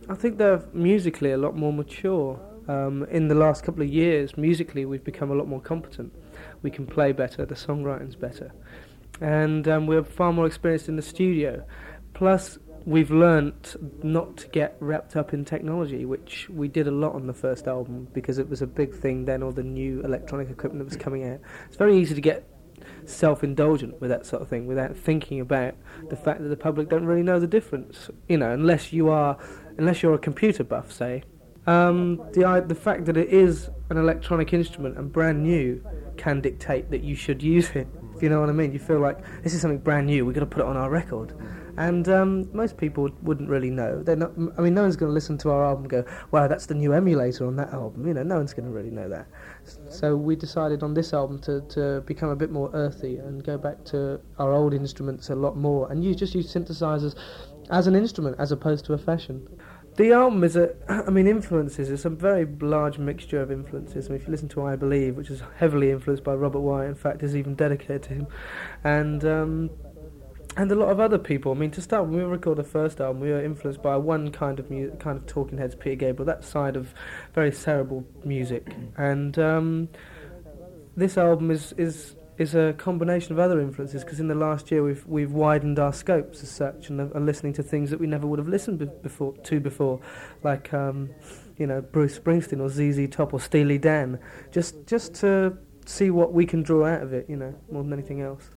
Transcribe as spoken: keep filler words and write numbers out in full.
I think they're musically a lot more mature. Um, in the last couple of years, musically, we've become a lot more competent. We can play better, the songwriting's better. And um, we're far more experienced in the studio. Plus, we've learnt not to get wrapped up in technology, which we did a lot on the first album because it was a big thing then, all the new electronic equipment that was coming out. It's very easy to get self-indulgent with that sort of thing without thinking about the fact that the public don't really know the difference, you know, unless you are, unless you're a computer buff, say. Um, the i- the fact that it is an electronic instrument and brand new can dictate that you should use it. If you know what I mean, you feel like this is something brand new. We've got to put it on our record, and um, most people wouldn't really know. They're not. I mean, no one's going to listen to our album and go, "Wow, that's the new emulator on that album." You know, no one's going to really know that. So we decided on this album to, to become a bit more earthy and go back to our old instruments a lot more, and use just use synthesizers as an instrument as opposed to a fashion. The album is a, I mean, influences, it's a very large mixture of influences. I mean, if you listen to I Believe, which is heavily influenced by Robert Wyatt, in fact, is even dedicated to him, and um, and a lot of other people. I mean, to start, when we recorded the first album, we were influenced by one kind of mu- kind of Talking Heads, Peter Gabriel, that side of very cerebral music, and um, this album is is. is a combination of other influences, because in the last year we've we've widened our scopes as such and are, are listening to things that we never would have listened be- before to before, like um, you know, Bruce Springsteen or Z Z Top or Steely Dan, just just to see what we can draw out of it, you know, more than anything else.